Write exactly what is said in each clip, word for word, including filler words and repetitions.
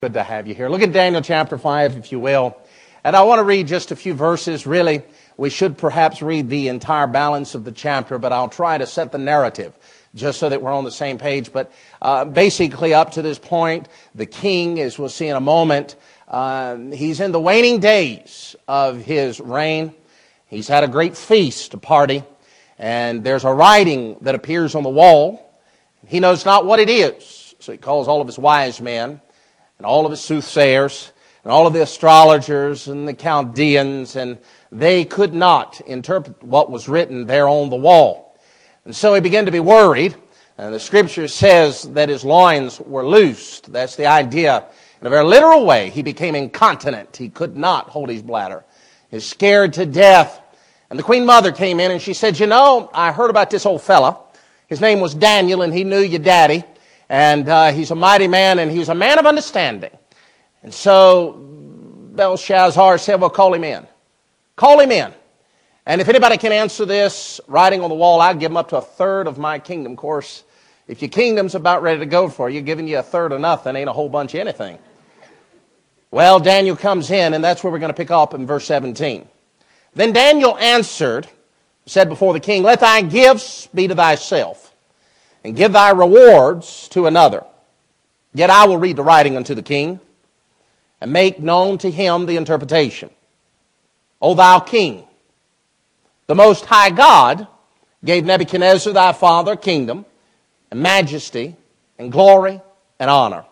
Good to have you here. Look at Daniel chapter five, if you will. And I want to read just a few verses. Really, we should perhaps read the entire balance of the chapter, but I'll try to set the narrative just so that we're on the same page. But uh, basically, up to this point, the king, as we'll see in a moment, uh, he's in the waning days of his reign. He's had a great feast, a party, and there's a writing that appears on the wall. He knows not what it is, so he calls all of his wise men, and all of his soothsayers, and all of the astrologers and the Chaldeans, and they could not interpret what was written there on the wall. And so he began to be worried, and the scripture says that his loins were loosed. That's the idea. In a very literal way, he became incontinent. He could not hold his bladder. He was scared to death. And the queen mother came in and she said, you know, I heard about this old fella. His name was Daniel, and he knew your daddy. And uh, he's a mighty man, and he was a man of understanding. And so Belshazzar said, well, call him in. Call him in. And if anybody can answer this, writing on the wall, I'll give him up to a third of my kingdom. Of course, if your kingdom's about ready to go for you, giving you a third of nothing ain't a whole bunch of anything. Well, Daniel comes in, and that's where we're going to pick up in verse seventeen. Then Daniel answered, said before the king, let thy gifts be to thyself, and give thy rewards to another. Yet I will read the writing unto the king, and make known to him the interpretation. O thou king, the Most High God gave Nebuchadnezzar thy father kingdom, and majesty, and glory, and honor.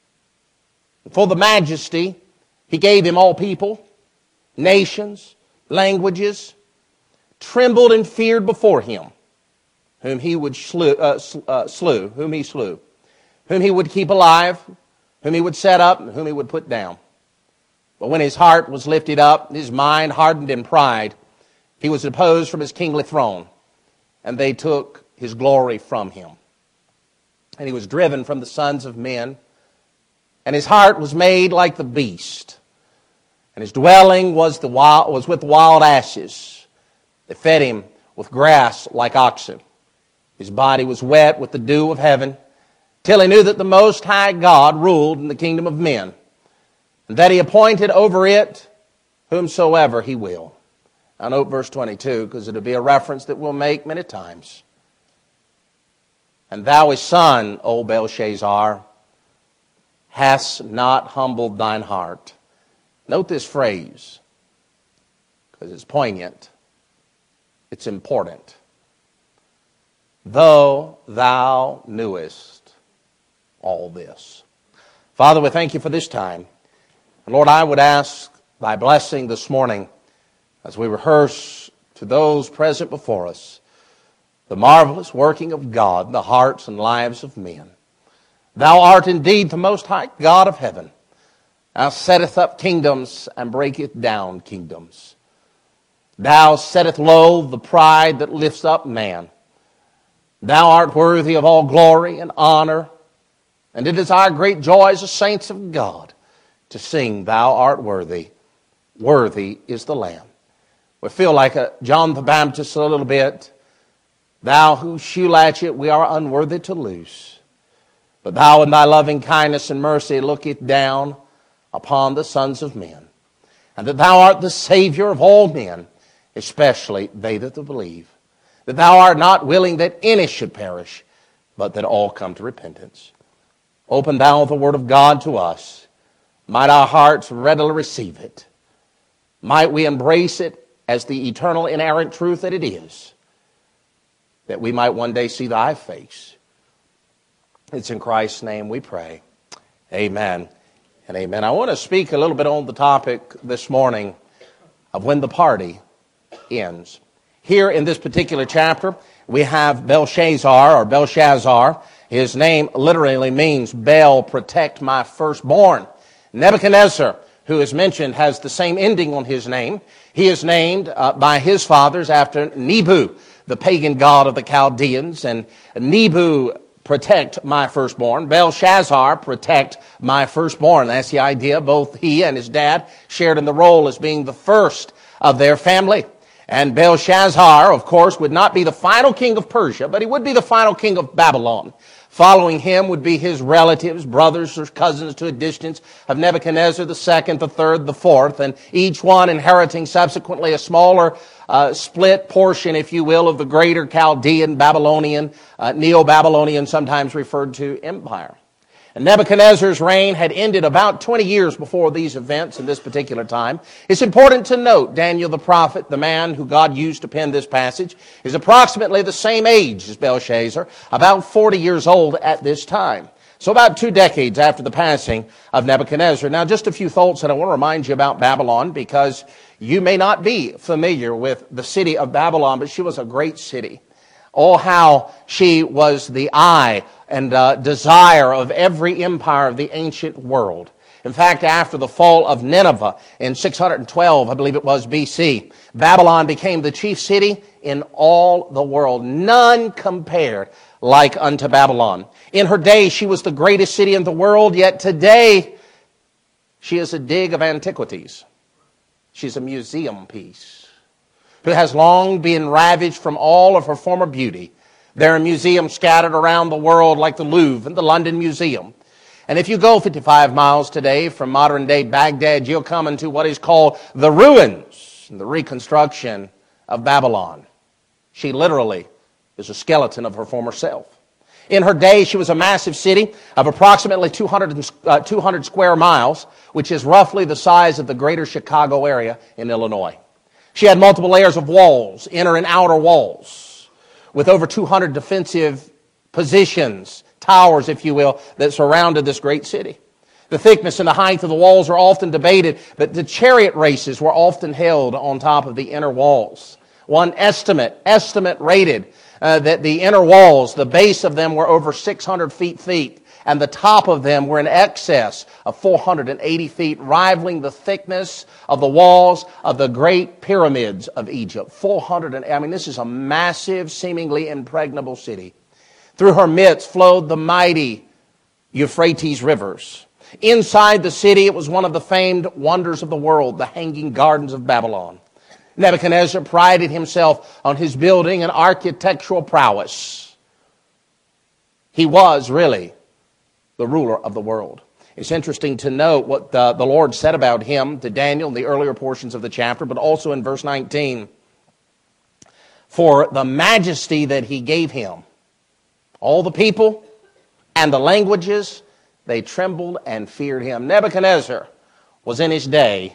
And for the majesty, he gave him all people, nations, languages, trembled and feared before him, whom he would slew, uh, uh, slew, whom he slew, whom he would keep alive, whom he would set up, and whom he would put down. But when his heart was lifted up, his mind hardened in pride, he was deposed from his kingly throne, and they took his glory from him. And he was driven from the sons of men, and his heart was made like the beast, and his dwelling was, the wild, was with wild asses. They fed him with grass like oxen. His body was wet with the dew of heaven, till he knew that the Most High God ruled in the kingdom of men, and that he appointed over it whomsoever he will. Now note verse twenty-two, because it'll be a reference that we'll make many times. And thou his son, O Belshazzar, hast not humbled thine heart. Note this phrase, because it's poignant. It's important. Though thou knewest all this. Father, we thank you for this time. And Lord, I would ask thy blessing this morning as we rehearse to those present before us the marvelous working of God in the hearts and lives of men. Thou art indeed the Most High God of heaven. Thou setteth up kingdoms and breaketh down kingdoms. Thou setteth low the pride that lifts up man. Thou art worthy of all glory and honor, and it is our great joy as the saints of God to sing, thou art worthy. Worthy is the Lamb. We feel like a John the Baptist a little bit. Thou whose shoe latchet we are unworthy to loose. But thou in thy loving kindness and mercy looketh down upon the sons of men. And that thou art the Savior of all men, especially they that believe. That thou art not willing that any should perish, but that all come to repentance. Open thou the word of God to us. Might our hearts readily receive it. Might we embrace it as the eternal inerrant truth that it is. That we might one day see thy face. It's in Christ's name we pray. Amen and amen. I want to speak a little bit on the topic this morning of when the party ends. Here in this particular chapter, we have Belshazzar or Belshazzar. His name literally means Bel, protect my firstborn. Nebuchadnezzar, who is mentioned, has the same ending on his name. He is named uh, by his fathers after Nebu, the pagan god of the Chaldeans. And Nebu, protect my firstborn. Belshazzar, protect my firstborn. That's the idea. Both he and his dad shared in the role as being the first of their family. And Belshazzar, of course, would not be the final king of Persia, but he would be the final king of Babylon. Following him would be his relatives, brothers or cousins to a distance of Nebuchadnezzar the second, the third, the fourth, and each one inheriting subsequently a smaller uh, split portion, if you will, of the greater Chaldean, Babylonian, uh, Neo-Babylonian, sometimes referred to, empire. And Nebuchadnezzar's reign had ended about twenty years before these events in this particular time. It's important to note Daniel the prophet, the man who God used to pen this passage, is approximately the same age as Belshazzar, about forty years old at this time. So about two decades after the passing of Nebuchadnezzar. Now just a few thoughts that I want to remind you about Babylon, because you may not be familiar with the city of Babylon, but she was a great city. Oh, how she was the eye and uh, desire of every empire of the ancient world. In fact, after the fall of Nineveh in six hundred twelve, I believe it was B C, Babylon became the chief city in all the world. None compared like unto Babylon. In her day, she was the greatest city in the world, yet today she is a dig of antiquities. She's a museum piece who has long been ravaged from all of her former beauty. There are museums scattered around the world like the Louvre and the London Museum. And if you go fifty-five miles today from modern-day Baghdad, you'll come into what is called the ruins, the reconstruction of Babylon. She literally is a skeleton of her former self. In her day, she was a massive city of approximately two hundred, uh, two hundred square miles, which is roughly the size of the greater Chicago area in Illinois. She had multiple layers of walls, inner and outer walls, with over two hundred defensive positions, towers, if you will, that surrounded this great city. The thickness and the height of the walls are often debated, but the chariot races were often held on top of the inner walls. One estimate, estimate rated uh, that the inner walls, the base of them were over six hundred feet thick, and the top of them were in excess of four hundred eighty feet, rivaling the thickness of the walls of the great pyramids of Egypt. four hundred, I mean, this is a massive, seemingly impregnable city. Through her midst flowed the mighty Euphrates rivers. Inside the city, it was one of the famed wonders of the world, the Hanging Gardens of Babylon. Nebuchadnezzar prided himself on his building and architectural prowess. He was really the ruler of the world. It's interesting to note what the, the Lord said about him to Daniel in the earlier portions of the chapter, but also in verse nineteen. For the majesty that he gave him, all the people and the languages, they trembled and feared him. Nebuchadnezzar was in his day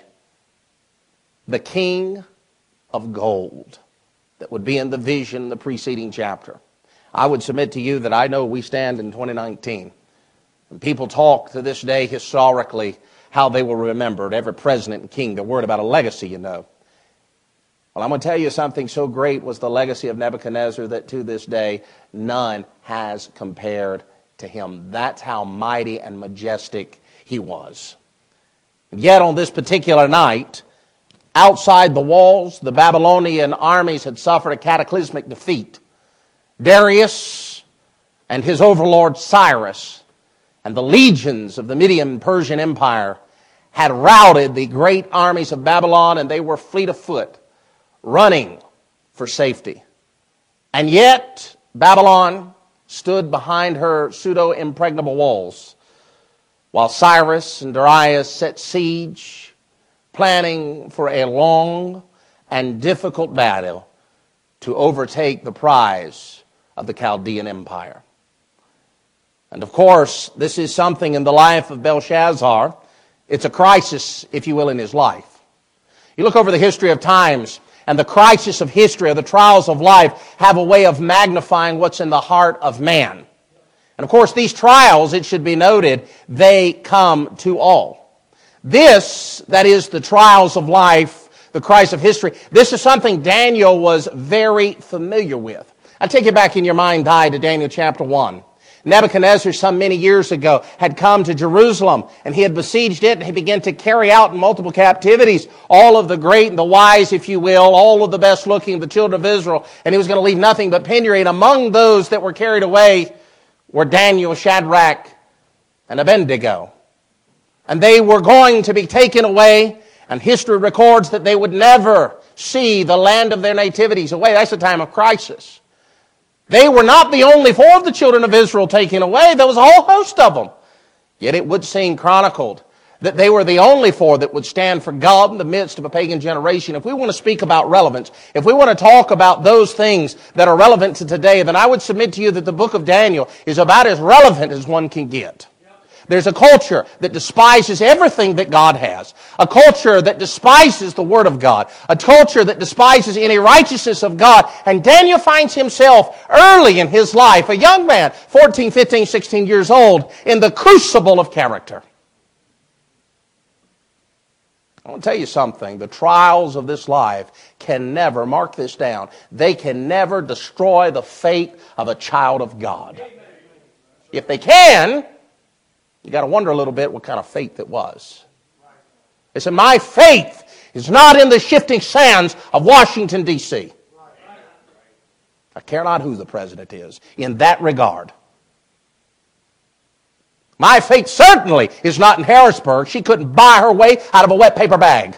the king of gold that would be in the vision in the preceding chapter. I would submit to you that I know we stand in twenty nineteen. And people talk to this day historically how they will remember every president and king. They're worried about a legacy, you know. Well, I'm going to tell you something so great was the legacy of Nebuchadnezzar that to this day none has compared to him. That's how mighty and majestic he was. And yet on this particular night, outside the walls, the Babylonian armies had suffered a cataclysmic defeat. Darius and his overlord Cyrus and the legions of the Median Persian Empire had routed the great armies of Babylon, and they were fleet of foot, running for safety. And yet, Babylon stood behind her pseudo-impregnable walls, while Cyrus and Darius set siege, planning for a long and difficult battle to overtake the prize of the Chaldean Empire. And of course, this is something in the life of Belshazzar. It's a crisis, if you will, in his life. You look over the history of times, and the crisis of history, or the trials of life, have a way of magnifying what's in the heart of man. And of course, these trials, it should be noted, they come to all. This, that is the trials of life, the crisis of history, this is something Daniel was very familiar with. I'll take you back in your mind, die to Daniel chapter one. Nebuchadnezzar, some many years ago, had come to Jerusalem, and he had besieged it, and he began to carry out in multiple captivities all of the great and the wise, if you will, all of the best looking of the children of Israel, and he was going to leave nothing but penury. And among those that were carried away were Daniel, Shadrach, and Abednego. And they were going to be taken away, and history records that they would never see the land of their nativities away. That's a time of crisis. They were not the only four of the children of Israel taken away. There was a whole host of them. Yet it would seem chronicled that they were the only four that would stand for God in the midst of a pagan generation. If we want to speak about relevance, if we want to talk about those things that are relevant to today, then I would submit to you that the book of Daniel is about as relevant as one can get. There's a culture that despises everything that God has. A culture that despises the Word of God. A culture that despises any righteousness of God. And Daniel finds himself early in his life, a young man, fourteen, fifteen, sixteen years old, in the crucible of character. I want to tell you something. The trials of this life can never, mark this down, they can never destroy the faith of a child of God. If they can, you got to wonder a little bit what kind of faith it was. They said, my faith is not in the shifting sands of Washington, D C I care not who the president is in that regard. My faith certainly is not in Harrisburg. She couldn't buy her way out of a wet paper bag.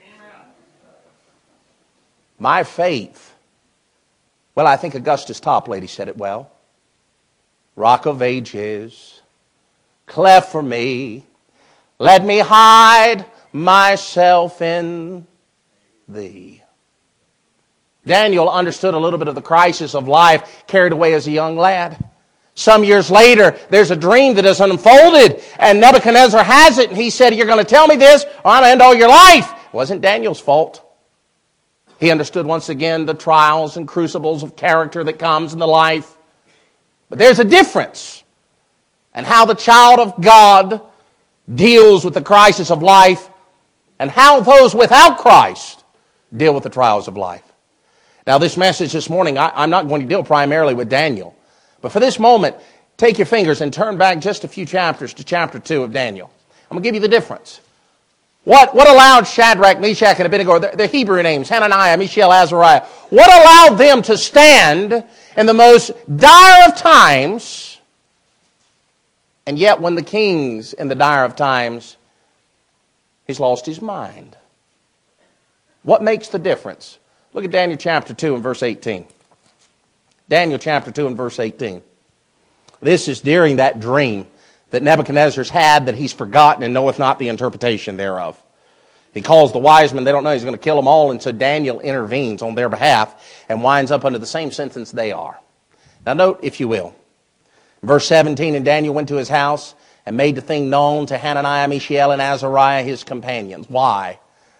My faith, well, I think Augustus Toplady said it well. Rock of ages, cleft for me, let me hide myself in thee. Daniel understood a little bit of the crisis of life carried away as a young lad. Some years later, there's a dream that is unfolded, and Nebuchadnezzar has it, and he said, you're going to tell me this, or I'm going to end all your life. It wasn't Daniel's fault. He understood once again the trials and crucibles of character that comes in the life. But there's a difference in how the child of God deals with the crisis of life and how those without Christ deal with the trials of life. Now, this message this morning, I, I'm not going to deal primarily with Daniel. But for this moment, take your fingers and turn back just a few chapters to chapter two of Daniel. I'm going to give you the difference. What, what allowed Shadrach, Meshach, and Abednego, their, their Hebrew names, Hananiah, Mishael, Azariah, what allowed them to stand in the most dire of times, and yet when the king's in the dire of times, he's lost his mind? What makes the difference? Look at Daniel chapter two and verse eighteen. Daniel chapter two and verse eighteen. This is during that dream that Nebuchadnezzar's had that he's forgotten and knoweth not the interpretation thereof. He calls the wise men. They don't know he's going to kill them all, and so Daniel intervenes on their behalf and winds up under the same sentence they are. Now note, if you will, verse seventeen, and Daniel went to his house and made the thing known to Hananiah, Mishael, and Azariah, his companions. Why?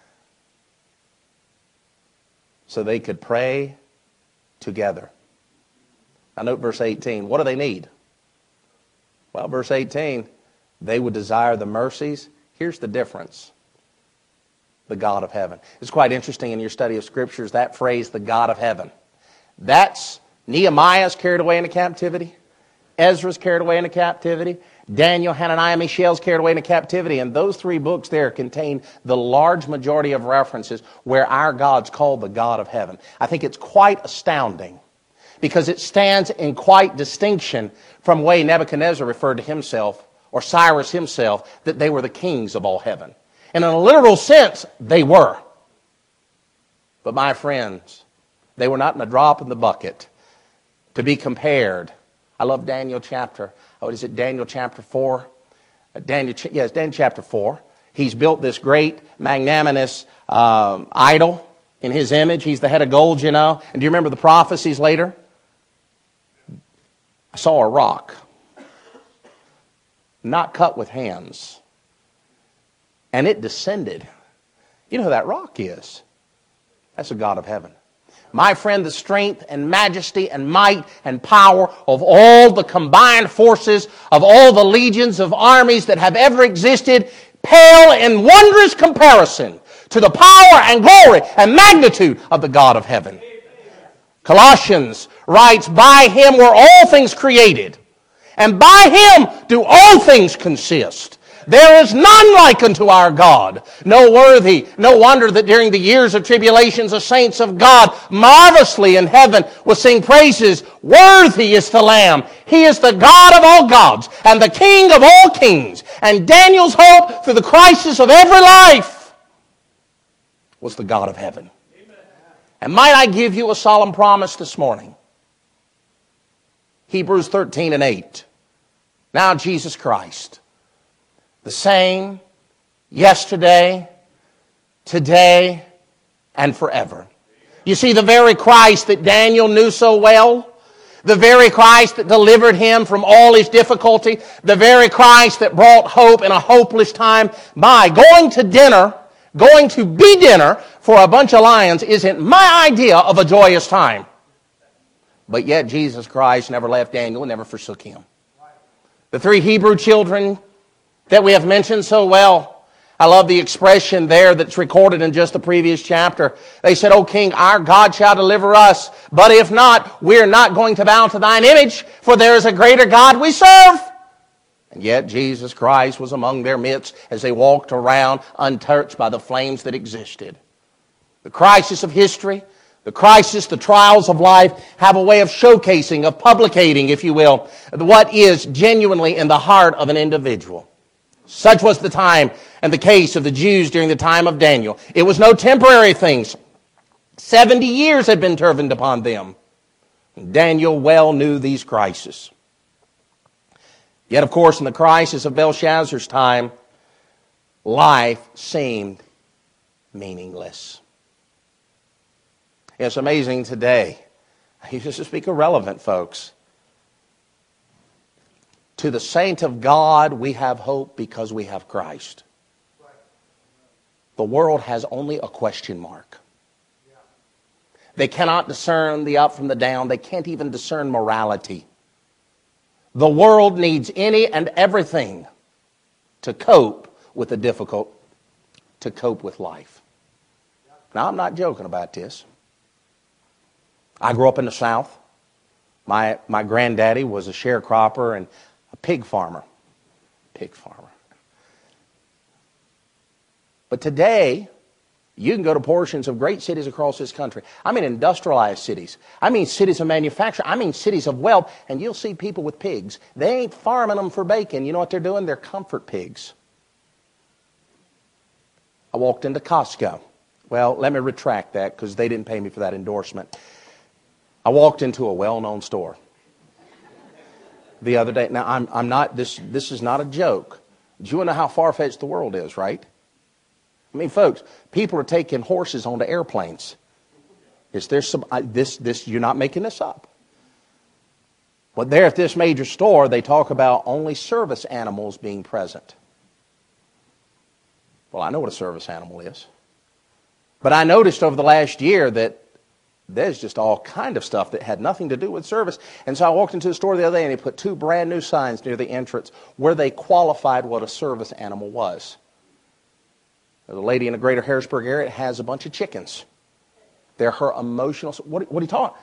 So they could pray together. Now note verse eighteen. What do they need? Well, verse eighteen, they would desire the mercies. Here's the difference. The God of heaven. It's quite interesting in your study of Scriptures, that phrase, the God of heaven. That's Nehemiah's carried away into captivity. Ezra's carried away into captivity. Daniel, Hananiah, Mishael's carried away into captivity. And those three books there contain the large majority of references where our God's called the God of heaven. I think it's quite astounding, because it stands in quite distinction from the way Nebuchadnezzar referred to himself, or Cyrus himself, that they were the kings of all heaven. And in a literal sense, they were. But my friends, they were not in a drop in the bucket to be compared. I love Daniel chapter, what is it, Daniel chapter four? Daniel, yes, Daniel chapter four. He's built this great, magnanimous um, idol in his image. He's the head of gold, you know. And do you remember the prophecies later? I saw a rock, not cut with hands, and it descended. You know who that rock is? That's the God of heaven. My friend, the strength and majesty and might and power of all the combined forces of all the legions of armies that have ever existed pale in wondrous comparison to the power and glory and magnitude of the God of heaven. Colossians writes, by him were all things created, and by him do all things consist. There is none like unto our God, no worthy. No wonder that during the years of tribulations, the saints of God marvelously in heaven will sing praises. Worthy is the Lamb. He is the God of all gods and the King of all kings. And Daniel's hope through the crisis of every life was the God of heaven. And might I give you a solemn promise this morning? Hebrews thirteen and eight. Now Jesus Christ, the same yesterday, today, and forever. You see, the very Christ that Daniel knew so well, the very Christ that delivered him from all his difficulty, the very Christ that brought hope in a hopeless time, by going to dinner, going to be dinner for a bunch of lions isn't my idea of a joyous time. But yet Jesus Christ never left Daniel and never forsook him. The three Hebrew children that we have mentioned so well, I love the expression there that's recorded in just the previous chapter. They said, O King, our God shall deliver us, but if not, we're not going to bow to thine image, for there is a greater God we serve. And yet Jesus Christ was among their midst as they walked around untouched by the flames that existed. The crisis of history, the crisis, the trials of life have a way of showcasing, of publicating, if you will, what is genuinely in the heart of an individual. Such was the time and the case of the Jews during the time of Daniel. It was no temporary things. Seventy years had been turbaned upon them. Daniel well knew these crises. Yet, of course, in the crisis of Belshazzar's time, life seemed meaningless. It's amazing today. I used to speak irrelevant, folks. To the saint of God, we have hope because we have Christ. The world has only a question mark. They cannot discern the up from the down. They can't even discern morality. The world needs any and everything to cope with the difficult, to cope with life. Now, I'm not joking about this. I grew up in the South. My, my granddaddy was a sharecropper and a pig farmer. Pig farmer. But today, you can go to portions of great cities across this country. I mean industrialized cities. I mean cities of manufacturing. I mean cities of wealth. And you'll see people with pigs. They ain't farming them for bacon. You know what they're doing? They're comfort pigs. I walked into Costco. Well, let me retract that because they didn't pay me for that endorsement. I walked into a well-known store the other day. Now, I'm, I'm not, this, this is not a joke. Do you want to know how far-fetched the world is, right? I mean, folks, people are taking horses onto airplanes. Is there some, I, this, this, you're not making this up. But there at this major store, they talk about only service animals being present. Well, I know what a service animal is. But I noticed over the last year that there's just all kind of stuff that had nothing to do with service. And so I walked into the store the other day and they put two brand new signs near the entrance where they qualified what a service animal was. There's a lady in the greater Harrisburg area has a bunch of chickens. They're her emotional... What, what are you talking?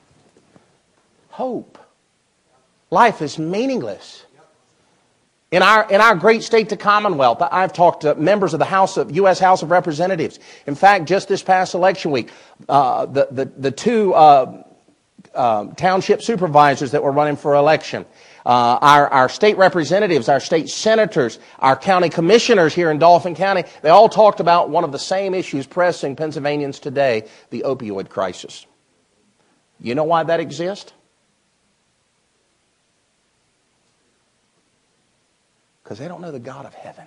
Hope. Life is meaningless. In our, in our great state to Commonwealth, I've talked to members of the House of U S House of Representatives. In fact, just this past election week, uh, the, the, the two uh, uh, township supervisors that were running for election, uh, our, our state representatives, our state senators, our county commissioners here in Dauphin County, they all talked about one of the same issues pressing Pennsylvanians today, the opioid crisis. You know why that exists? Because they don't know the God of heaven.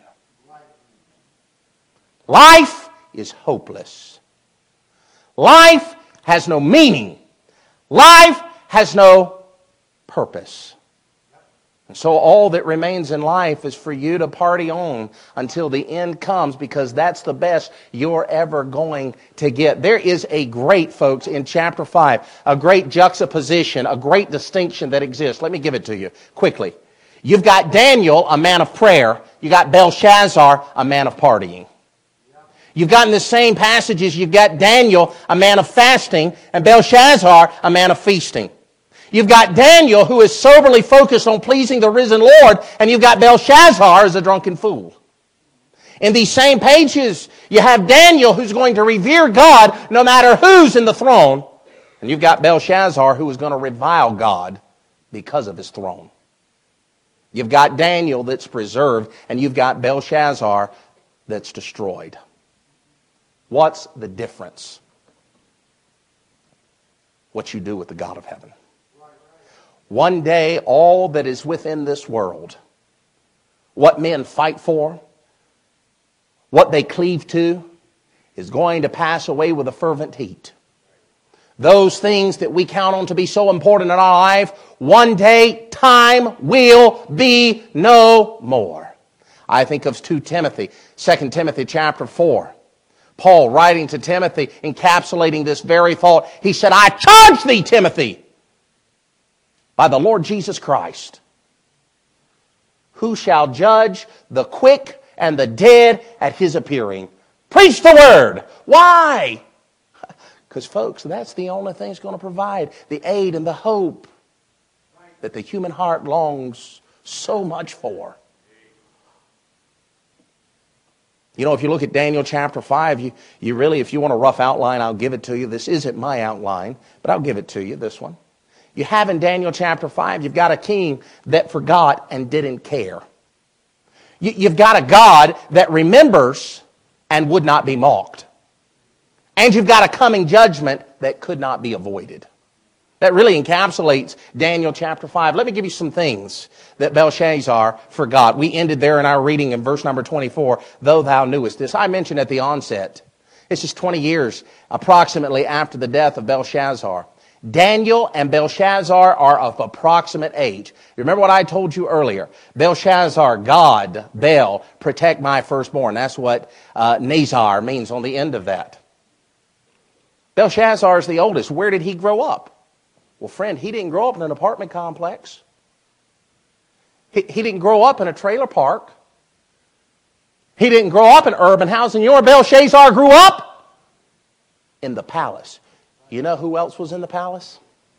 Life is hopeless. Life has no meaning. Life has no purpose. And so all that remains in life is for you to party on until the end comes, because that's the best you're ever going to get. There is a great, folks, in chapter five, a great juxtaposition, a great distinction that exists. Let me give it to you quickly. You've got Daniel, a man of prayer. You got Belshazzar, a man of partying. You've got in the same passages, you've got Daniel, a man of fasting, and Belshazzar, a man of feasting. You've got Daniel, who is soberly focused on pleasing the risen Lord, and you've got Belshazzar as a drunken fool. In these same pages, you have Daniel, who's going to revere God no matter who's in the throne, and you've got Belshazzar, who is going to revile God because of his throne. You've got Daniel that's preserved, and you've got Belshazzar that's destroyed. What's the difference? what you do with the God of heaven. One day, all that is within this world, what men fight for, what they cleave to, is going to pass away with a fervent heat. Those things that we count on to be so important in our life, one day time will be no more. I think of Second Timothy, Second Timothy chapter four. Paul writing to Timothy, encapsulating this very thought. He said, I charge thee, Timothy, by the Lord Jesus Christ, who shall judge the quick and the dead at his appearing. Preach the word. Why? Because, folks, that's the only thing that's going to provide the aid and the hope that the human heart longs so much for. You know, if you look at Daniel chapter five, you, you really, if you want a rough outline, I'll give it to you. This isn't my outline, but I'll give it to you, this one. You have in Daniel chapter five, you've got a king that forgot and didn't care. You, you've got a God that remembers and would not be mocked. And you've got a coming judgment that could not be avoided. That really encapsulates Daniel chapter five. Let me give you some things that Belshazzar forgot. We ended there in our reading in verse number twenty-four, though thou knewest this. I mentioned at the onset, this is twenty years approximately after the death of Belshazzar. Daniel and Belshazzar are of approximate age. You remember what I told you earlier? Belshazzar, God, Bel, protect my firstborn. That's what uh, Nazar means on the end of that. Belshazzar is the oldest. Where did he grow up? Well, friend, he didn't grow up in an apartment complex. He, he didn't grow up in a trailer park. He didn't grow up in urban housing. You know where Belshazzar grew up? In the palace. You know who else was in the palace?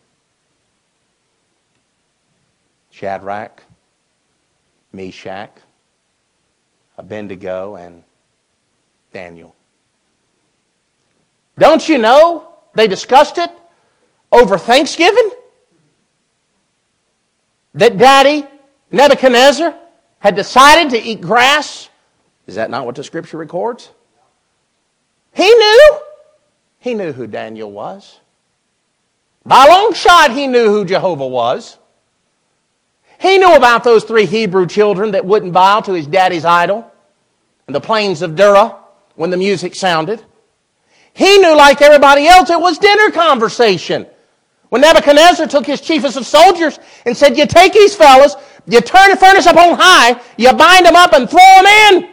Shadrach, Meshach, Abednego, and Daniel. Don't you know they discussed it over Thanksgiving? That Daddy Nebuchadnezzar had decided to eat grass? Is that not what the Scripture records? He knew. He knew who Daniel was. By a long shot, he knew who Jehovah was. He knew about those three Hebrew children that wouldn't bow to his daddy's idol in the plains of Dura when the music sounded. He knew, like everybody else, it was dinner conversation. When Nebuchadnezzar took his chiefest of soldiers and said, you take these fellas, you turn the furnace up on high, you bind them up and throw them in.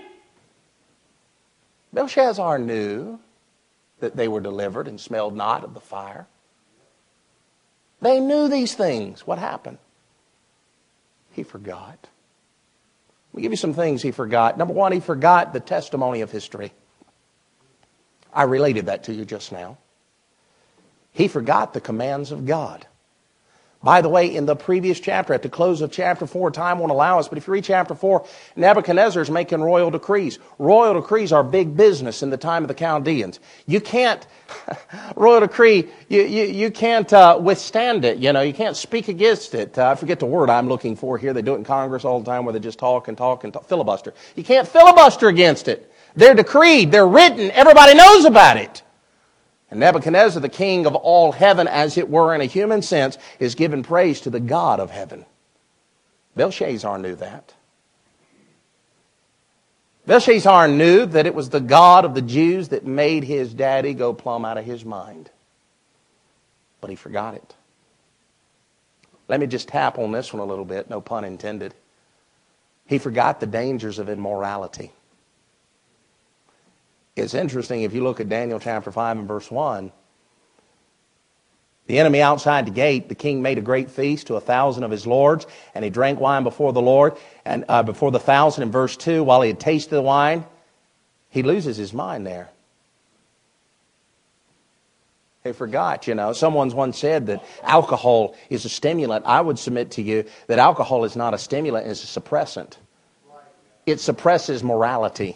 Belshazzar knew that they were delivered and smelled not of the fire. They knew these things. What happened? He forgot. Let me give you some things he forgot. Number one, he forgot the testimony of history. I related that to you just now. He forgot the commands of God. By the way, in the previous chapter, at the close of chapter four, time won't allow us, but if you read chapter four, Nebuchadnezzar is making royal decrees. Royal decrees are big business in the time of the Chaldeans. You can't, royal decree, you, you, you can't uh, withstand it. You know, you can't speak against it. Uh, I forget the word I'm looking for here. They do it in Congress all the time where they just talk and talk and talk. Filibuster. You can't filibuster against it. They're decreed. They're written. Everybody knows about it. And Nebuchadnezzar, the king of all heaven, as it were in a human sense, is giving praise to the God of heaven. Belshazzar knew that. Belshazzar knew that it was the God of the Jews that made his daddy go plumb out of his mind. But he forgot it. Let me just tap on this one a little bit, no pun intended. He forgot the dangers of immorality. It's interesting, if you look at Daniel chapter five and verse one, the enemy outside the gate, the king made a great feast to a thousand of his lords, and he drank wine before the Lord, and uh, before the thousand in verse two, while he had tasted the wine, he loses his mind there. They forgot, you know. Someone's once said that alcohol is a stimulant. I would submit to you that alcohol is not a stimulant, it's a suppressant. It suppresses morality.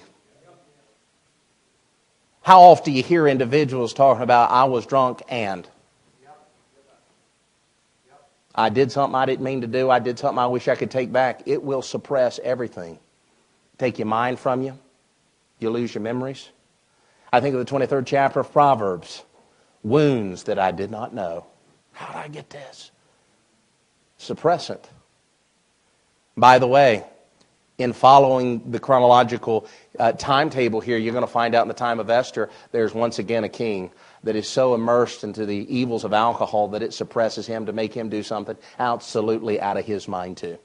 How often do you hear individuals talking about, I was drunk and I did something I didn't mean to do. I did something I wish I could take back. It will suppress everything. Take your mind from you. You lose your memories. I think of the twenty-third chapter of Proverbs. Wounds that I did not know. How did I get this? Suppress it. By the way, in following the chronological uh, timetable here, you're going to find out in the time of Esther, there's once again a king that is so immersed into the evils of alcohol that it suppresses him to make him do something absolutely out of his mind too.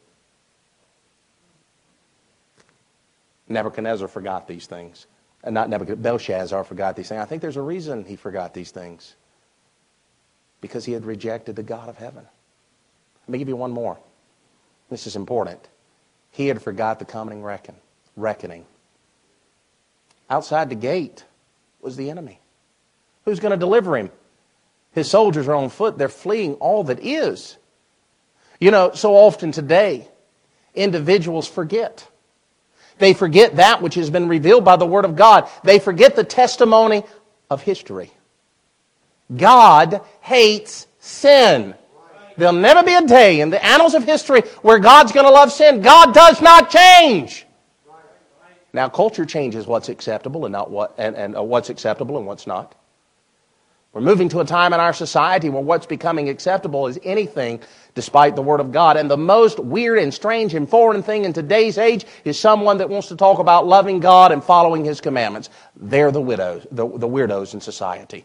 Nebuchadnezzar forgot these things. And not Nebuchadnezzar, Belshazzar forgot these things. I think there's a reason he forgot these things. Because he had rejected the God of heaven. Let me give you one more. This is important. He had forgot the coming reckon, reckoning. Outside the gate was the enemy. Who's going to deliver him? His soldiers are on foot. They're fleeing all that is. You know, so often today, individuals forget. They forget that which has been revealed by the Word of God. They forget the testimony of history. God hates sin. There'll never be a day in the annals of history where God's going to love sin. God does not change. Now, culture changes what's acceptable and not what, and, and uh, what's acceptable and what's not. We're moving to a time in our society where what's becoming acceptable is anything despite the Word of God. And the most weird and strange and foreign thing in today's age is someone that wants to talk about loving God and following His commandments. They're the widows, the, the weirdos in society.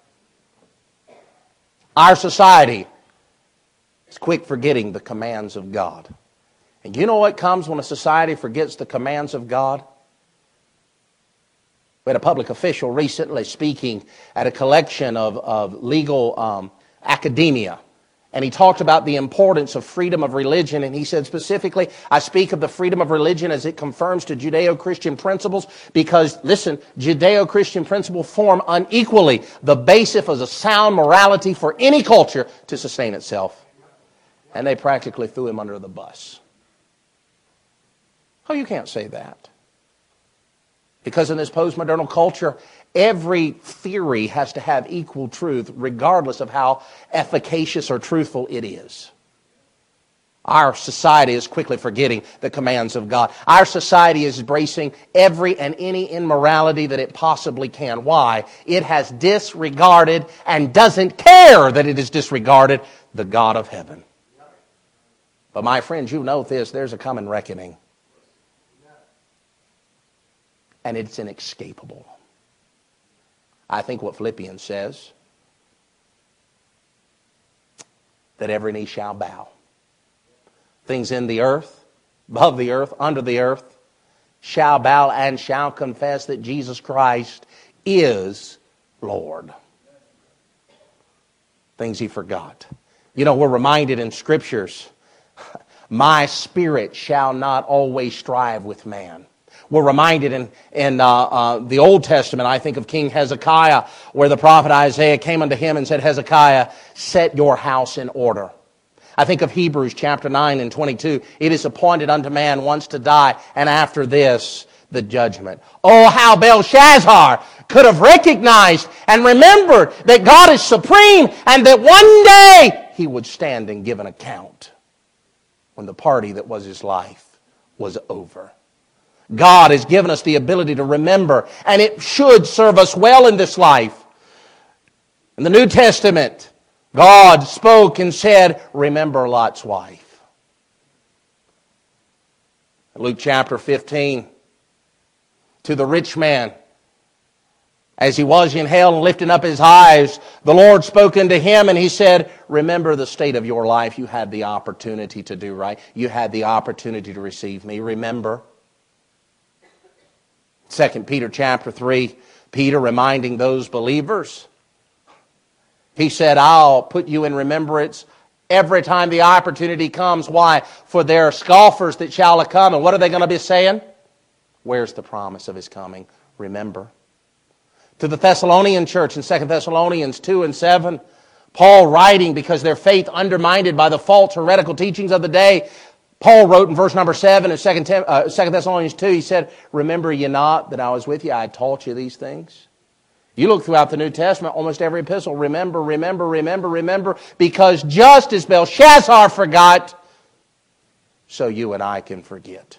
Our society is quick forgetting the commands of God. And you know what comes when a society forgets the commands of God? We had a public official recently speaking at a collection of, of legal um, academia. And he talked about the importance of freedom of religion. And he said specifically, I speak of the freedom of religion as it confirms to Judeo-Christian principles because, listen, Judeo-Christian principles form unequally the basis of a sound morality for any culture to sustain itself. And they practically threw him under the bus. Oh, you can't say that. Because in this postmodern culture, every theory has to have equal truth regardless of how efficacious or truthful it is. Our society is quickly forgetting the commands of God. Our society is embracing every and any immorality that it possibly can. Why? It has disregarded and doesn't care that it has disregarded the God of heaven. But my friends, you know this, there's a coming reckoning. And it's inescapable. I think what Philippians says, that every knee shall bow. Things in the earth, above the earth, under the earth, shall bow and shall confess that Jesus Christ is Lord. Things he forgot. You know, we're reminded in Scriptures, my spirit shall not always strive with man. We're reminded in, in uh, uh, the Old Testament, I think of King Hezekiah, where the prophet Isaiah came unto him and said, Hezekiah, set your house in order. I think of Hebrews chapter nine and twenty-two. It is appointed unto man once to die, and after this, the judgment. Oh, how Belshazzar could have recognized and remembered that God is supreme and that one day he would stand and give an account when the party that was his life was over. God has given us the ability to remember, and it should serve us well in this life. In the New Testament, God spoke and said, remember Lot's wife. Luke chapter fifteen, to the rich man, as he was in hell and lifting up his eyes, the Lord spoke unto him and he said, remember the state of your life. You had the opportunity to do right. You had the opportunity to receive me. Remember. Second Peter chapter three, Peter reminding those believers, he said, I'll put you in remembrance every time the opportunity comes. Why? For there are scoffers that shall come. And what are they going to be saying? Where's the promise of his coming? Remember. To the Thessalonian church in Second Thessalonians two and seven, Paul writing because their faith undermined by the false heretical teachings of the day, Paul wrote in verse number seven of Second Thessalonians two, he said, remember ye not that I was with you, I taught you these things. You look throughout the New Testament, almost every epistle, remember, remember, remember, remember, because just as Belshazzar forgot, so you and I can forget.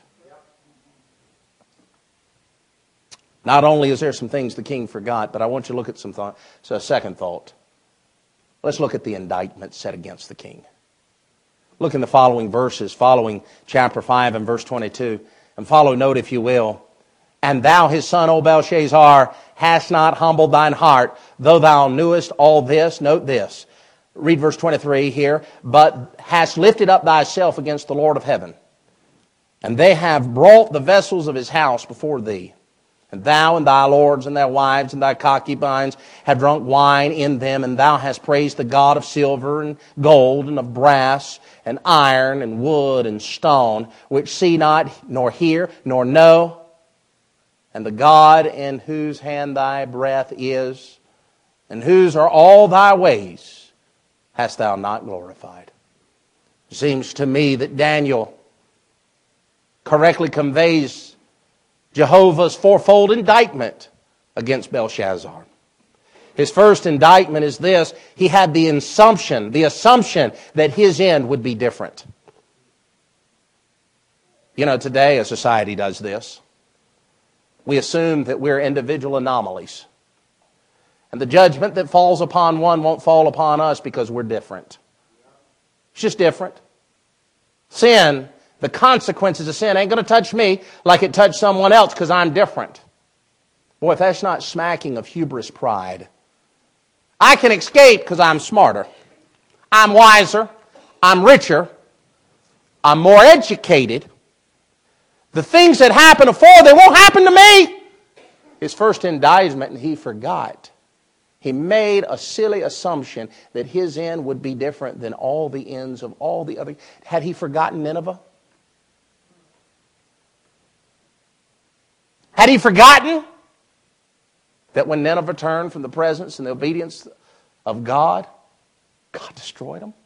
Not only is there some things the king forgot, but I want you to look at some thought, so a second thought. Let's look at the indictment set against the king. Look in the following verses, following chapter five and verse twenty-two, and follow note, if you will. And thou, his son, O Belshazzar, hast not humbled thine heart, though thou knewest all this. Note this. Read verse twenty-three here. But hast lifted up thyself against the Lord of heaven. And they have brought the vessels of his house before thee. And thou and thy lords and thy wives and thy concubines have drunk wine in them, and thou hast praised the God of silver and gold and of brass and iron and wood and stone, which see not, nor hear, nor know, and the God in whose hand thy breath is, and whose are all thy ways, hast thou not glorified. It seems to me that Daniel correctly conveys Jehovah's fourfold indictment against Belshazzar. His first indictment is this: he had the assumption, the assumption that his end would be different. You know, today a society does this. We assume that we're individual anomalies. And the judgment that falls upon one won't fall upon us because we're different. It's just different. Sin, the consequences of sin ain't going to touch me like it touched someone else because I'm different. Boy, if that's not smacking of hubris pride. I can escape because I'm smarter. I'm wiser. I'm richer. I'm more educated. The things that happened before, they won't happen to me. His first indictment, and he forgot. He made a silly assumption that his end would be different than all the ends of all the other. Had he forgotten Nineveh? Had he forgotten that when Nineveh turned from the presence and the obedience of God, God destroyed them?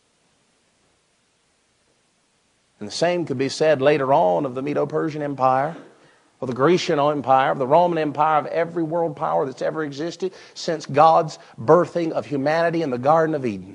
And the same could be said later on of the Medo-Persian Empire, of the Grecian Empire, of the Roman Empire, of every world power that's ever existed since God's birthing of humanity in the Garden of Eden.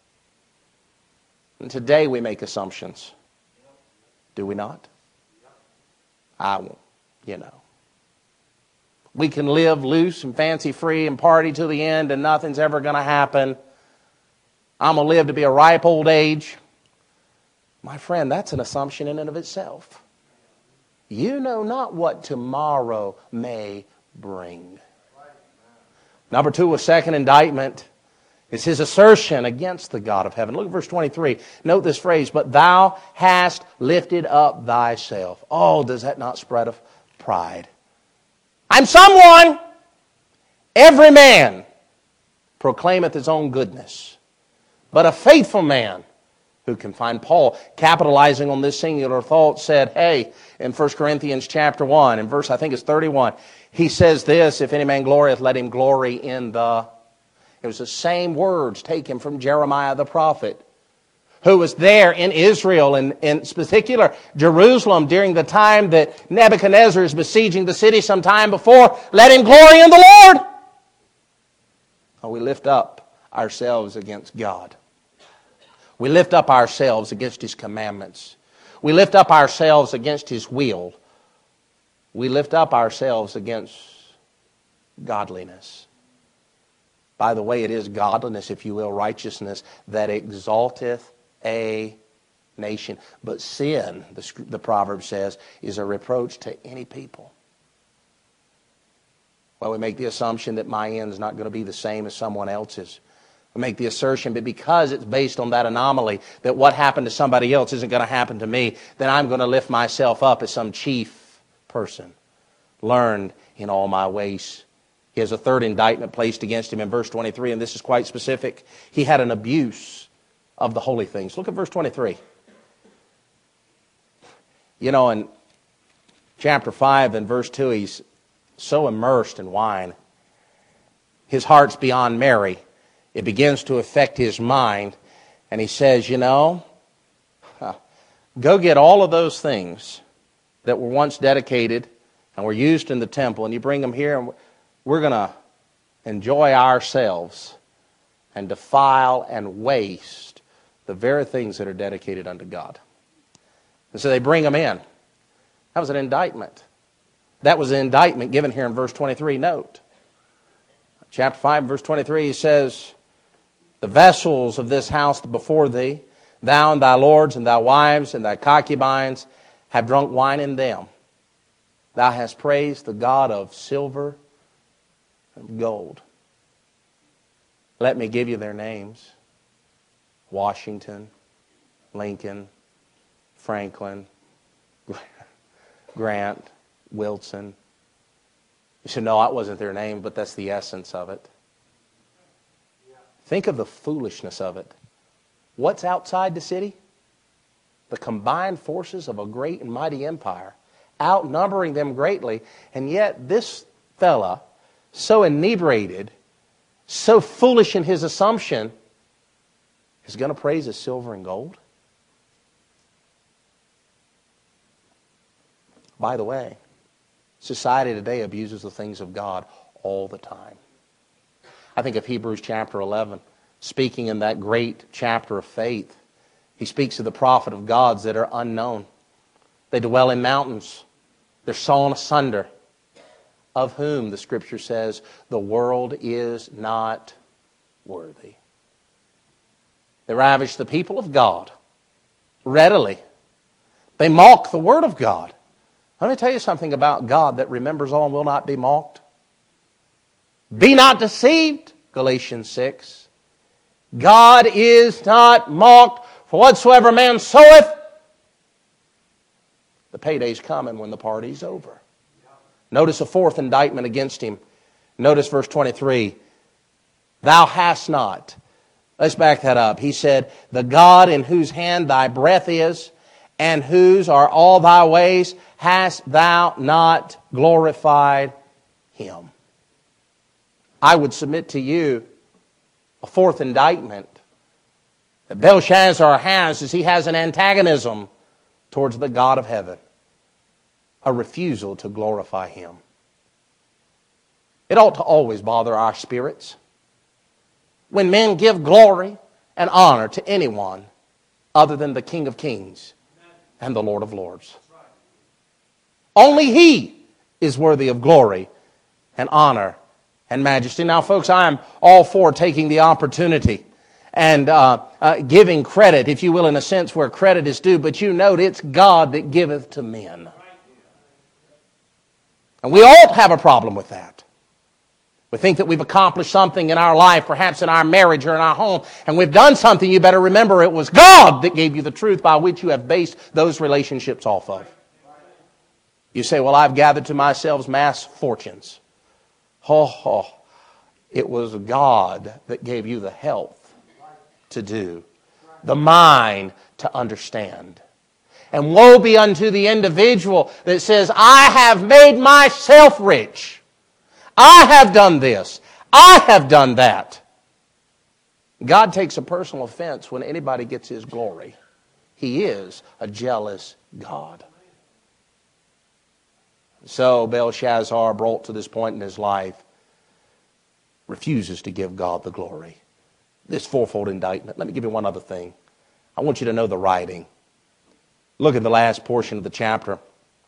And today we make assumptions. Do we not? I won't. You know, we can live loose and fancy free and party to the end and nothing's ever going to happen. I'm going to live to be a ripe old age. My friend, that's an assumption in and of itself. You know not what tomorrow may bring. Number two, a second indictment is his assertion against the God of heaven. Look at verse twenty-three. Note this phrase, but thou hast lifted up thyself. Oh, does that not spread of pride? I'm someone. Every man proclaimeth his own goodness, but a faithful man who can find? Paul, capitalizing on this singular thought, said, hey, in First Corinthians chapter one, in verse I think it's thirty-one, he says this, if any man glorieth, let him glory in the... It was the same words taken from Jeremiah the prophet, who was there in Israel, and in particular Jerusalem, during the time that Nebuchadnezzar is besieging the city some time before. Let him glory in the Lord. Oh, we lift up ourselves against God. We lift up ourselves against His commandments. We lift up ourselves against His will. We lift up ourselves against godliness. By the way, it is godliness, if you will, righteousness, that exalteth a nation. But sin, the, the proverb says, is a reproach to any people. Well, we make the assumption that my end's not going to be the same as someone else's. We make the assertion, but because it's based on that anomaly, that what happened to somebody else isn't going to happen to me, then I'm going to lift myself up as some chief person, learned in all my ways. He has a third indictment placed against him in verse twenty-three, and this is quite specific. He had an abuse of the holy things. Look at verse twenty-three. You know, in chapter five and verse two, he's so immersed in wine. His heart's beyond merry. It begins to affect his mind. And he says, you know, go get all of those things that were once dedicated and were used in the temple, and you bring them here, and we're going to enjoy ourselves and defile and waste the very things that are dedicated unto God. And so they bring them in. That was an indictment. That was an indictment given here in verse twenty-three. Note, chapter five, verse twenty-three, he says, The vessels of this house before thee, thou and thy lords and thy wives and thy concubines have drunk wine in them. Thou hast praised the God of silver and gold. Let me give you their names. Washington, Lincoln, Franklin, Grant, Wilson. You should know that wasn't their name, but that's the essence of it. Think of the foolishness of it. What's outside the city? The combined forces of a great and mighty empire, outnumbering them greatly, and yet this fella, so inebriated, so foolish in his assumption, is going to praise his silver and gold? By the way, society today abuses the things of God all the time. I think of Hebrews chapter eleven, speaking in that great chapter of faith. He speaks of the prophet of gods that are unknown. They dwell in mountains. They're sawn asunder. Of whom, the Scripture says, the world is not worthy. They ravish the people of God readily. They mock the Word of God. Let me tell you something about God that remembers all and will not be mocked. Be not deceived, Galatians six. God is not mocked, for whatsoever man soweth, the payday's coming when the party's over. Notice a fourth indictment against him. Notice verse twenty-three. Thou hast not. Let's back that up. He said, the God in whose hand thy breath is, and whose are all thy ways, hast thou not glorified him? I would submit to you a fourth indictment that Belshazzar has is he has an antagonism towards the God of heaven. A refusal to glorify him. It ought to always bother our spirits when men give glory and honor to anyone other than the King of Kings and the Lord of Lords. Only He is worthy of glory and honor and majesty. Now, folks, I am all for taking the opportunity and uh, uh, giving credit, if you will, in a sense where credit is due. But you note it's God that giveth to men. And we all have a problem with that. We think that we've accomplished something in our life, perhaps in our marriage or in our home, and we've done something. You better remember it was God that gave you the truth by which you have based those relationships off of. You say, well, I've gathered to myself mass fortunes. Oh, oh, it was God that gave you the health to do, the mind to understand. And woe be unto the individual that says, I have made myself rich. I have done this. I have done that. God takes a personal offense when anybody gets His glory. He is a jealous God. So Belshazzar, brought to this point in his life, refuses to give God the glory. This fourfold indictment. Let me give you one other thing. I want you to know the writing. Look at the last portion of the chapter.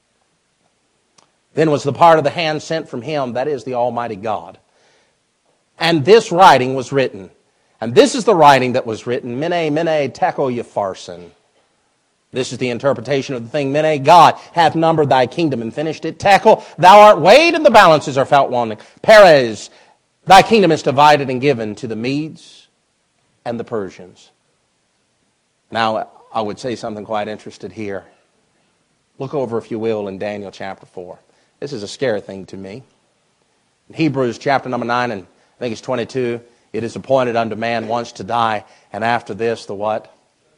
Then was the part of the hand sent from Him, that is the Almighty God. And this writing was written. And this is the writing that was written. Mene, mene, tekel upharsin. This is the interpretation of the thing. Mene, God hath numbered thy kingdom and finished it. Tekel, thou art weighed and the balances are felt wanting. Perez, thy kingdom is divided and given to the Medes and the Persians. Now, I would say something quite interesting here. Look over, if you will, in Daniel chapter four. This is a scary thing to me. In Hebrews chapter number nine, and I think it's twenty-two, it is appointed unto man once to die, and after this, the what?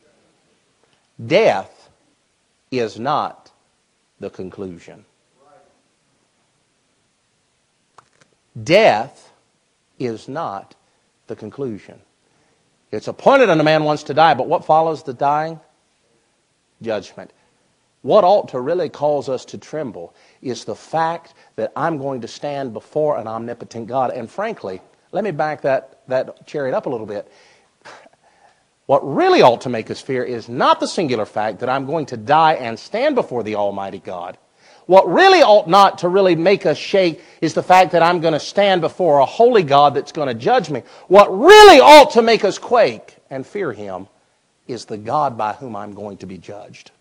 Death is not the conclusion. Death is not the conclusion. It's appointed unto man once to die, but what follows the dying? Judgment. What ought to really cause us to tremble is the fact that I'm going to stand before an omnipotent God. And frankly, let me back that, that chariot up a little bit. What really ought to make us fear is not the singular fact that I'm going to die and stand before the Almighty God. What really ought not to really make us shake is the fact that I'm going to stand before a holy God that's going to judge me. What really ought to make us quake and fear Him is the God by whom I'm going to be judged.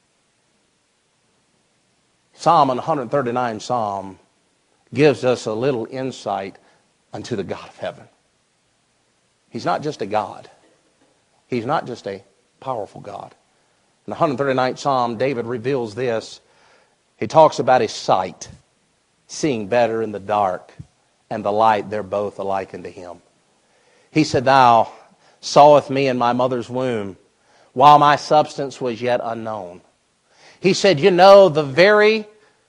Psalm one thirty-nine Psalm gives us a little insight unto the God of heaven. He's not just a God. He's not just a powerful God. In the one thirty-ninth Psalm, David reveals this. He talks about his sight, seeing better in the dark, and the light, they're both alike unto him. He said, Thou sawest me in my mother's womb, while my substance was yet unknown. He said, you know the very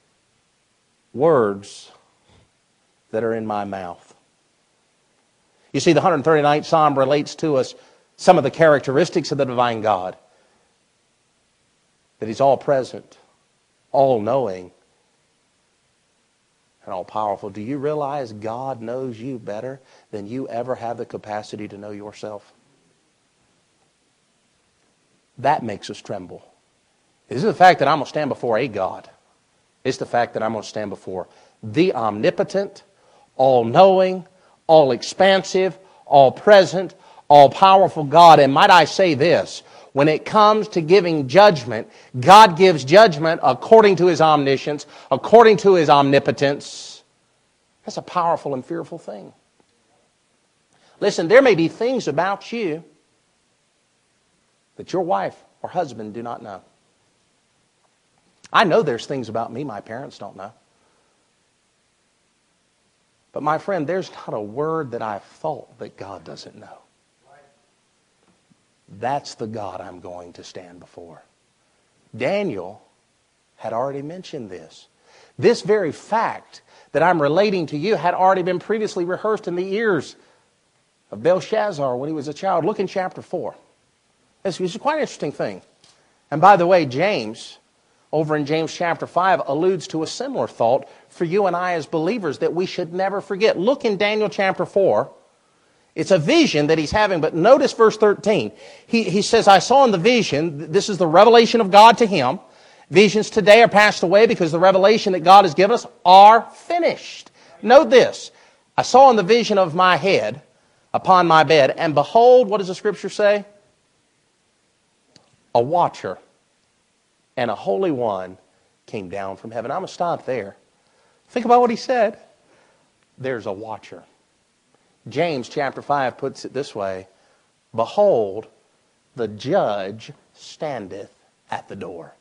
words that are in my mouth. You see, the one thirty-ninth Psalm relates to us some of the characteristics of the divine God. That He's all-present, all-knowing, and all-powerful. Do you realize God knows you better than you ever have the capacity to know yourself? That makes us tremble. It isn't the fact that I'm going to stand before a God. It's the fact that I'm going to stand before the omnipotent, all-knowing, all-expansive, all-present, all-powerful God. And might I say this, when it comes to giving judgment, God gives judgment according to His omniscience, according to His omnipotence. That's a powerful and fearful thing. Listen, there may be things about you that your wife or husband do not know. I know there's things about me my parents don't know. But my friend, there's not a word that I've thought that God doesn't know. That's the God I'm going to stand before. Daniel had already mentioned this. This very fact that I'm relating to you had already been previously rehearsed in the ears of Belshazzar when he was a child. Look in chapter four. It's, it's quite an interesting thing. And by the way, James, over in James chapter five, alludes to a similar thought for you and I as believers that we should never forget. Look in Daniel chapter four. It's a vision that he's having, but notice verse thirteen. He, he says, I saw in the vision, this is the revelation of God to him. Visions today are passed away because the revelation that God has given us are finished. Note this. I saw in the vision of my head upon my bed, and behold, what does the scripture say? A watcher and a holy one came down from heaven. I'm going to stop there. Think about what he said. There's a watcher. James chapter five puts it this way. Behold, the judge standeth at the door.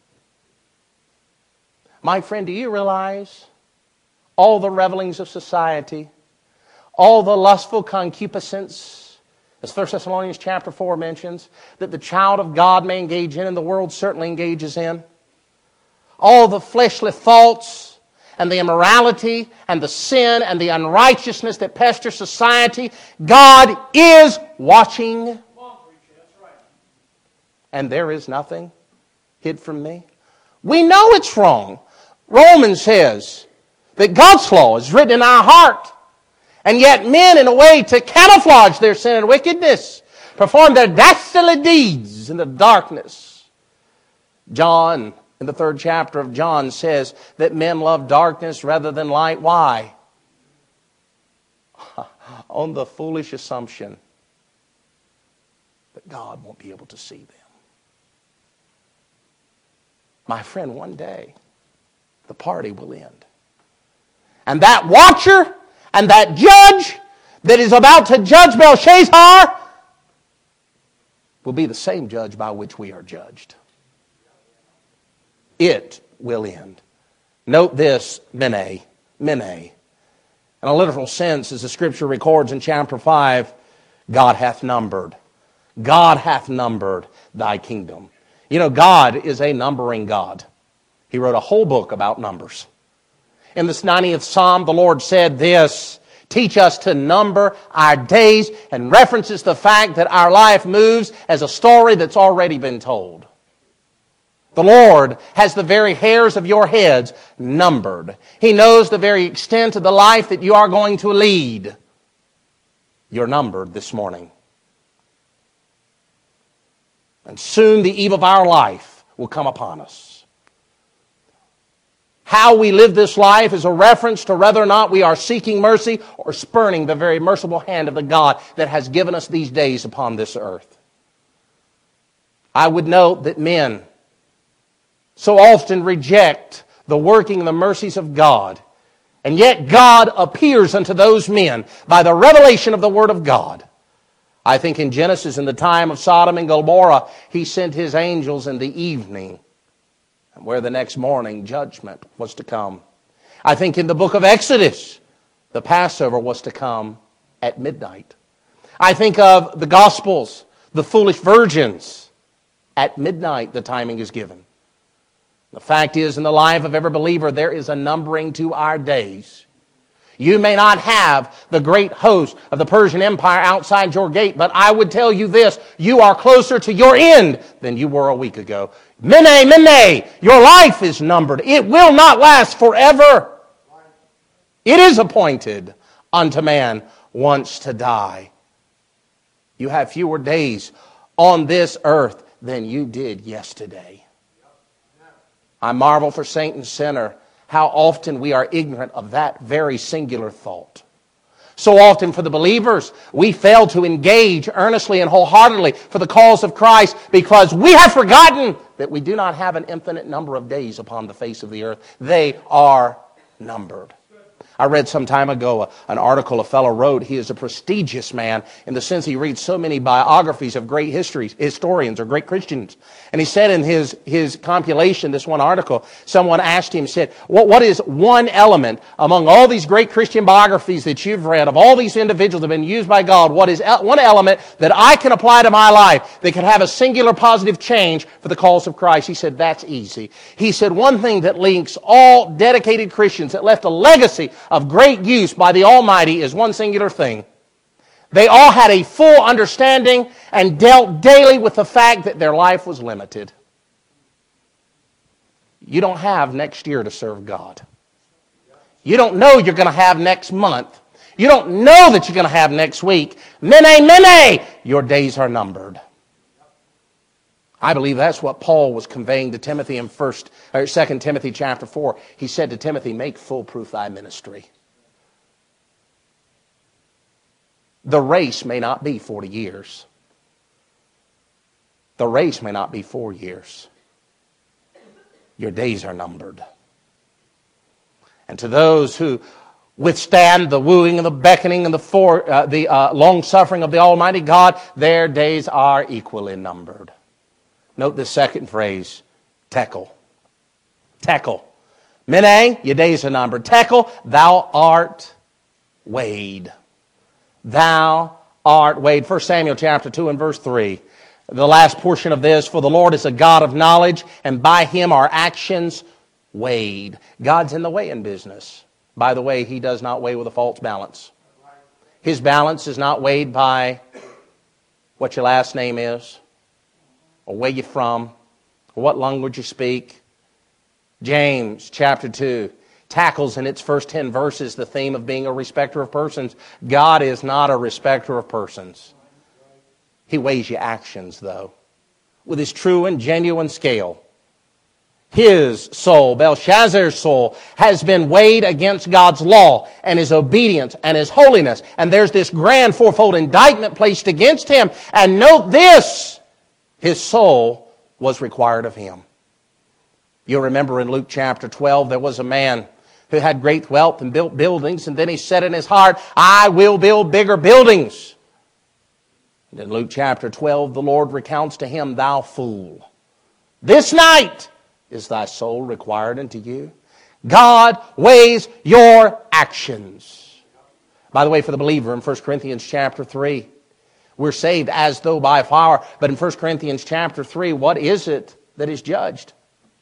My friend, do you realize all the revelings of society, all the lustful concupiscence, as First Thessalonians chapter four mentions, that the child of God may engage in and the world certainly engages in? All the fleshly thoughts, and the immorality, and the sin, and the unrighteousness that pester society, God is watching. And there is nothing hid from me. We know it's wrong. Romans says that God's law is written in our heart. And yet men, in a way to camouflage their sin and wickedness, perform their dastardly deeds in the darkness. John, in the third chapter of John, says that men love darkness rather than light. Why? On the foolish assumption that God won't be able to see them. My friend, one day the party will end. And that watcher and that judge that is about to judge Belshazzar will be the same judge by which we are judged. It will end. Note this, mene, mene. In a literal sense, as the scripture records in chapter five, God hath numbered. God hath numbered thy kingdom. You know, God is a numbering God. He wrote a whole book about numbers. In this ninetieth Psalm, the Lord said this, teach us to number our days, and references the fact that our life moves as a story that's already been told. The Lord has the very hairs of your heads numbered. He knows the very extent of the life that you are going to lead. You're numbered this morning. And soon the eve of our life will come upon us. How we live this life is a reference to whether or not we are seeking mercy or spurning the very merciful hand of the God that has given us these days upon this earth. I would note that men so often reject the working and the mercies of God, and yet God appears unto those men by the revelation of the Word of God. I think in Genesis, in the time of Sodom and Gomorrah, He sent His angels in the evening, where the next morning judgment was to come. I think in the book of Exodus, the Passover was to come at midnight. I think of the Gospels, the foolish virgins. At midnight, the timing is given. The fact is, in the life of every believer, there is a numbering to our days. You may not have the great host of the Persian Empire outside your gate, but I would tell you this, you are closer to your end than you were a week ago. Mene, mene, your life is numbered. It will not last forever. It is appointed unto man once to die. You have fewer days on this earth than you did yesterday. I marvel for saint and sinner how often we are ignorant of that very singular thought. So often for the believers, we fail to engage earnestly and wholeheartedly for the cause of Christ because we have forgotten that we do not have an infinite number of days upon the face of the earth. They are numbered. I read some time ago a, an article a fellow wrote. He is a prestigious man in the sense he reads so many biographies of great histories, historians or great Christians. And he said in his, his compilation, this one article, someone asked him, said, what, what is one element among all these great Christian biographies that you've read, of all these individuals that have been used by God, what is one element that I can apply to my life that can have a singular positive change for the cause of Christ? He said, that's easy. He said, one thing that links all dedicated Christians that left a legacy of great use by the Almighty is one singular thing. They all had a full understanding and dealt daily with the fact that their life was limited. You don't have next year to serve God. You don't know you're going to have next month. You don't know that you're going to have next week. Mene, mene, your days are numbered. I believe that's what Paul was conveying to Timothy in first or Second Timothy chapter four. He said to Timothy, make full proof thy ministry. The race may not be forty years. The race may not be four years. Your days are numbered. And to those who withstand the wooing and the beckoning and the, for, uh, the uh, long-suffering of the Almighty God, their days are equally numbered. Note the second phrase, tekel. Tekel. Mene, your days are numbered. Tekel, thou art weighed. Thou art weighed. First Samuel chapter two and verse three. The last portion of this, for the Lord is a God of knowledge, and by Him are actions weighed. God's in the weighing business. By the way, He does not weigh with a false balance. His balance is not weighed by what your last name is, or where you're from, or what language you speak. James chapter two tackles in its first ten verses the theme of being a respecter of persons. God is not a respecter of persons. He weighs your actions, though, with His true and genuine scale. His soul, Belshazzar's soul, has been weighed against God's law and His obedience and His holiness. And there's this grand fourfold indictment placed against him. And note this, his soul was required of him. You'll remember in Luke chapter twelve, there was a man who had great wealth and built buildings, and then he said in his heart, I will build bigger buildings. And in Luke chapter twelve, the Lord recounts to him, thou fool, this night is thy soul required unto you. God weighs your actions. By the way, for the believer in First Corinthians chapter three, we're saved as though by fire. But in First Corinthians chapter three, what is it that is judged?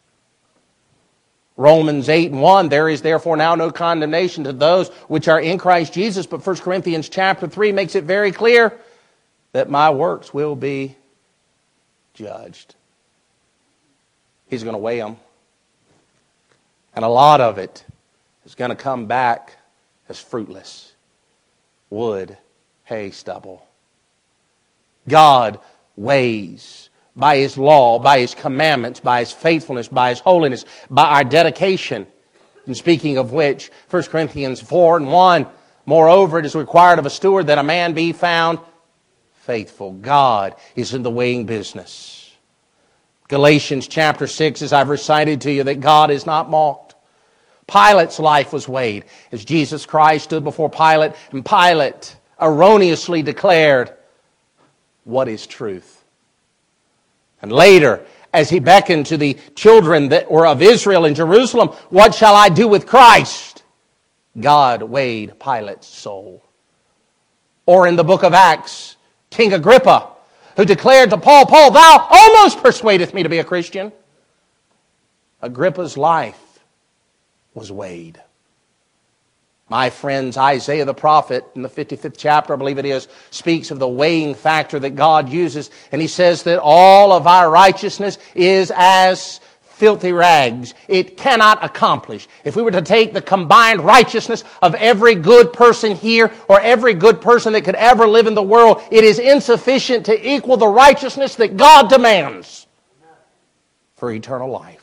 Romans eight and one, there is therefore now no condemnation to those which are in Christ Jesus. But First Corinthians chapter three makes it very clear that my works will be judged. He's going to weigh them. And a lot of it is going to come back as fruitless. Wood, hay, stubble. God weighs by His law, by His commandments, by His faithfulness, by His holiness, by our dedication. And speaking of which, First Corinthians four and one, moreover, it is required of a steward that a man be found faithful. God is in the weighing business. Galatians chapter six, as I've recited to you, that God is not mocked. Pilate's life was weighed as Jesus Christ stood before Pilate, and Pilate erroneously declared, what is truth? And later, as he beckoned to the children that were of Israel in Jerusalem, what shall I do with Christ? God weighed Pilate's soul. Or in the book of Acts, King Agrippa, who declared to Paul, Paul, thou almost persuadest me to be a Christian. Agrippa's life was weighed. My friends, Isaiah the prophet in the fifty-fifth chapter, I believe it is, speaks of the weighing factor that God uses. And he says that all of our righteousness is as filthy rags. It cannot accomplish. If we were to take the combined righteousness of every good person here or every good person that could ever live in the world, it is insufficient to equal the righteousness that God demands for eternal life.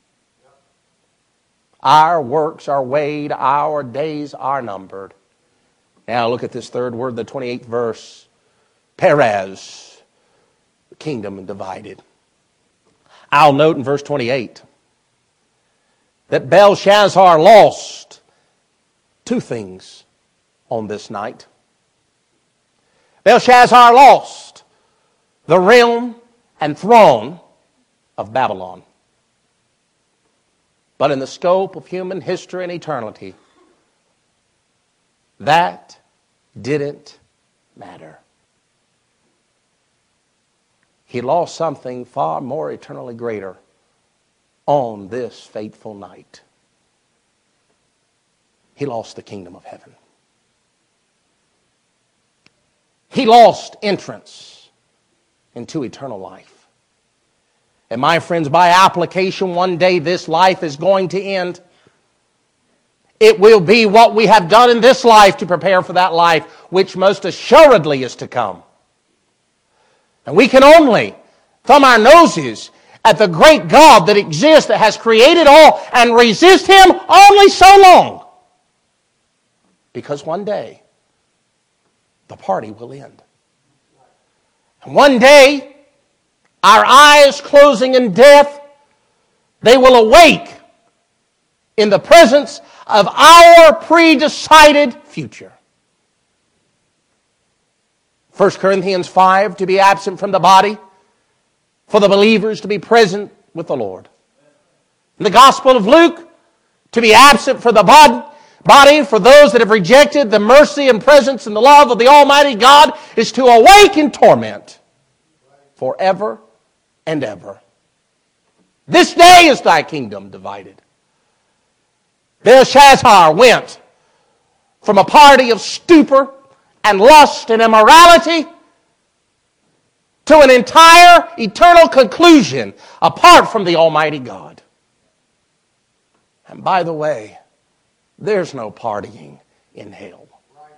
Our works are weighed, our days are numbered. Now look at this third word, the twenty-eighth verse. Perez, the kingdom divided. I'll note in verse twenty-eight that Belshazzar lost two things on this night. Belshazzar lost the realm and throne of Babylon. But in the scope of human history and eternity, that didn't matter. He lost something far more eternally greater on this fateful night. He lost the kingdom of heaven. He lost entrance into eternal life. And my friends, by application, one day this life is going to end. It will be what we have done in this life to prepare for that life, which most assuredly is to come. And we can only thumb our noses at the great God that exists, that has created all, and resist Him only so long. Because one day, the party will end. And one day, our eyes closing in death, they will awake in the presence of our pre-decided future. First Corinthians five, to be absent from the body, for the believers to be present with the Lord. In the Gospel of Luke, to be absent from the body, body for those that have rejected the mercy and presence and the love of the Almighty God is to awake in torment forever and ever. This day is thy kingdom divided. Belshazzar went from a party of stupor and lust and immorality to an entire eternal conclusion apart from the Almighty God. And by the way, there's no partying in hell.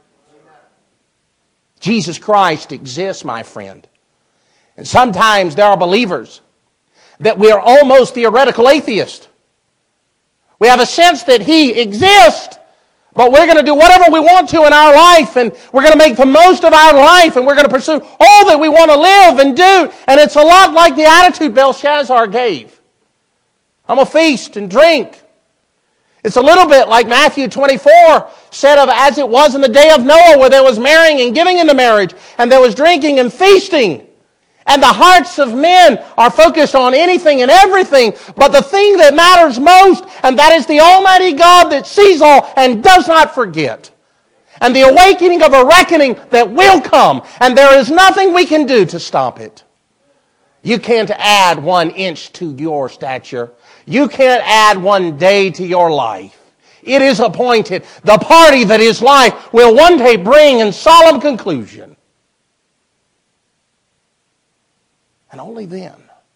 Jesus Christ exists, my friend. And sometimes there are believers that we are almost theoretical atheists. We have a sense that He exists, but we're going to do whatever we want to in our life, and we're going to make the most of our life, and we're going to pursue all that we want to live and do. And it's a lot like the attitude Belshazzar gave. I'm going to feast and drink. It's a little bit like Matthew twenty-four said of as it was in the day of Noah, where there was marrying and giving into marriage, and there was drinking and feasting. And the hearts of men are focused on anything and everything, but the thing that matters most, and that is the Almighty God that sees all and does not forget. And the awakening of a reckoning that will come, and there is nothing we can do to stop it. You can't add one inch to your stature. You can't add one day to your life. It is appointed. The party that is life will one day bring in solemn conclusion. And only then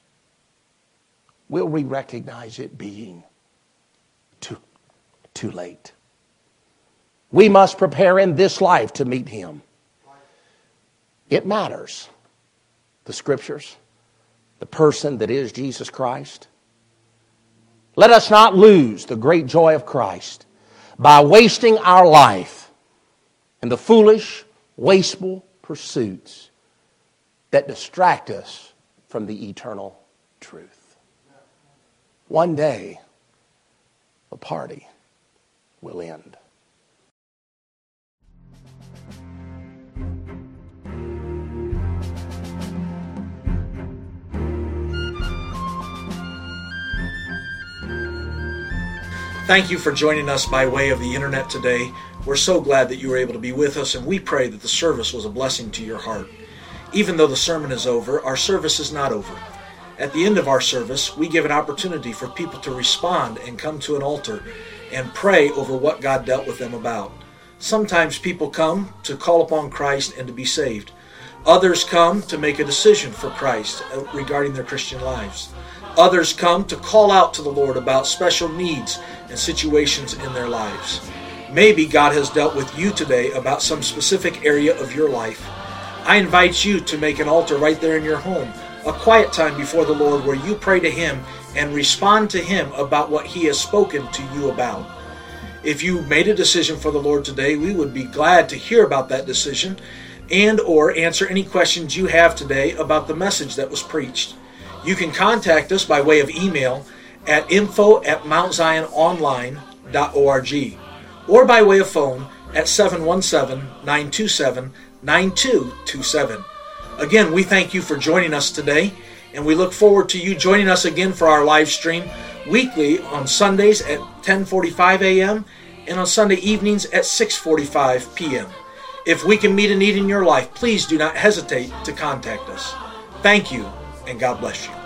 will we recognize it being too, too late. We must prepare in this life to meet Him. It matters. The Scriptures, the person that is Jesus Christ. Let us not lose the great joy of Christ by wasting our life in the foolish, wasteful pursuits that distract us from the eternal truth. One day, the party will end. Thank you for joining us by way of the internet today. We're so glad that you were able to be with us, and we pray that the service was a blessing to your heart. Even though the sermon is over, our service is not over. At the end of our service, we give an opportunity for people to respond and come to an altar and pray over what God dealt with them about. Sometimes people come to call upon Christ and to be saved. Others come to make a decision for Christ regarding their Christian lives. Others come to call out to the Lord about special needs and situations in their lives. Maybe God has dealt with you today about some specific area of your life. I invite you to make an altar right there in your home, a quiet time before the Lord where you pray to Him and respond to Him about what He has spoken to you about. If you made a decision for the Lord today, we would be glad to hear about that decision and or answer any questions you have today about the message that was preached. You can contact us by way of email at info at mount zion online dot org or by way of phone at seven one seven, nine two seven, nine two two seven. Again, we thank you for joining us today, and we look forward to you joining us again for our live stream weekly on Sundays at ten forty-five a.m. and on Sunday evenings at six forty-five p.m. If we can meet a need in your life, please do not hesitate to contact us. Thank you, and God bless you.